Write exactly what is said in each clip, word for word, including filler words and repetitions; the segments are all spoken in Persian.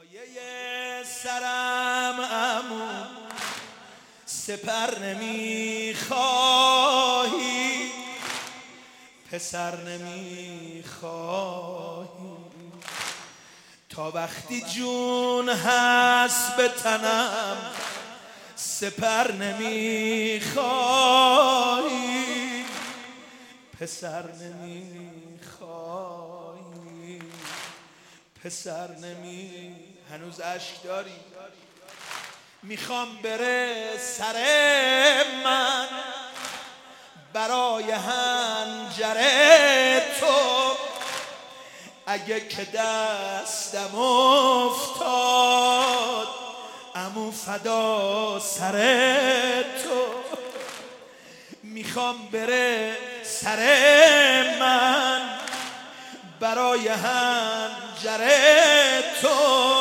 سایه سرم عمو سپر نمیخواهی، پسر نمیخواهی، تا وقتی جون هست به تنم سپر نمیخواهی، پسر نمیخواهی، پسر نمی هنوز اشک داری؟ میخوام بره سر من برای هنجر تو، اگه که دستم افتاد عمو فدا سر تو. میخوام بره سر من برای هنجر تو،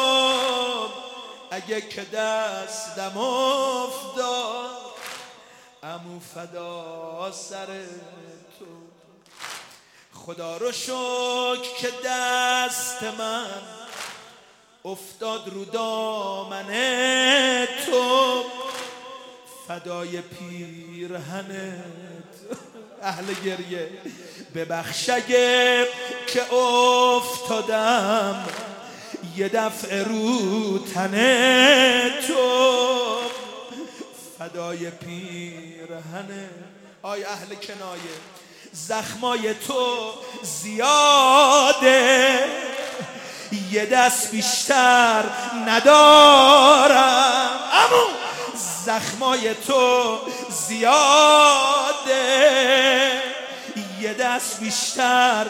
اگه که دستم افتاد عمو فدا سر تو. خدا رو شکر که دست من افتاد رو دامن تو، فدای پیرهنت. اهل گریه ببخش اگه که افتادم یه دفعه رو تن تو، فدای پیرهنت. آی اهل کنایه زخمای تو زیاده، یه دست بیشتر ندارم. عمو زخمای تو زیاده، یه دست بیشتر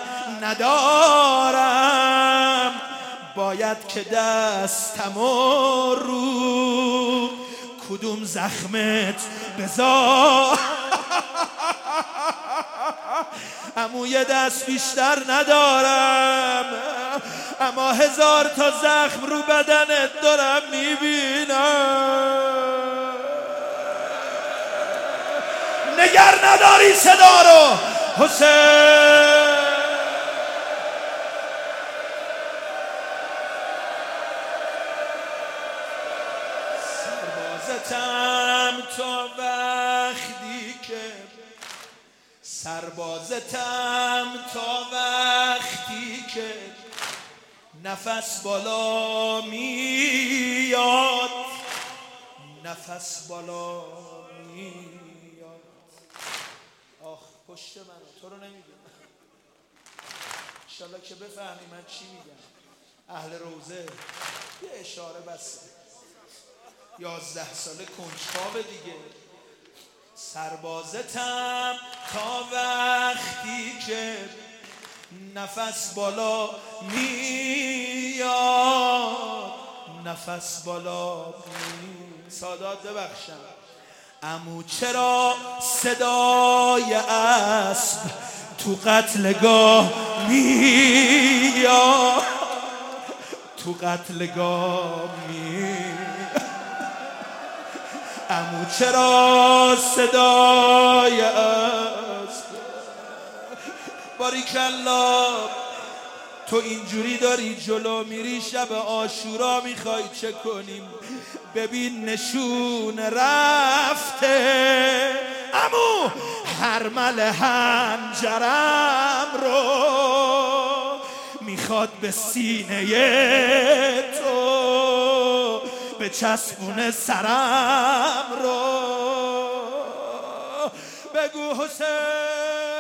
ندارم، باید که دستمو رو کدوم زخمت بذار. عمو یه دست بیشتر ندارم، اما هزار تا زخم رو بدنت دارم میبینم. نگر نداری صدا رو حسین. سربازتم تا وقتی که سربازتم تا وقتی که نفس بالا میاد، نفس بالا میاد. آخ پشت من تو رو نمیدونم، انشالله که بفهمی من چی میگم. اهل روزه یه اشاره بسه، یازده ساله کنجکاو دیگه. سربازتم تا وقتی که نفس بالا میاد، نفس بالا میاد. سادات ببخشم عمو چرا صدای اسب تو قتلگاه میاد، تو قتلگاه میاد. عمو چرا صدای اسب. باریکلا تو اینجوری داری جلو میری، شب عاشورا میخوای چه کنیم؟ ببین نشون رفته عمو هرمل هنجرم رو میخواد به سینه تو به چسبون سرم رو. بگو حسین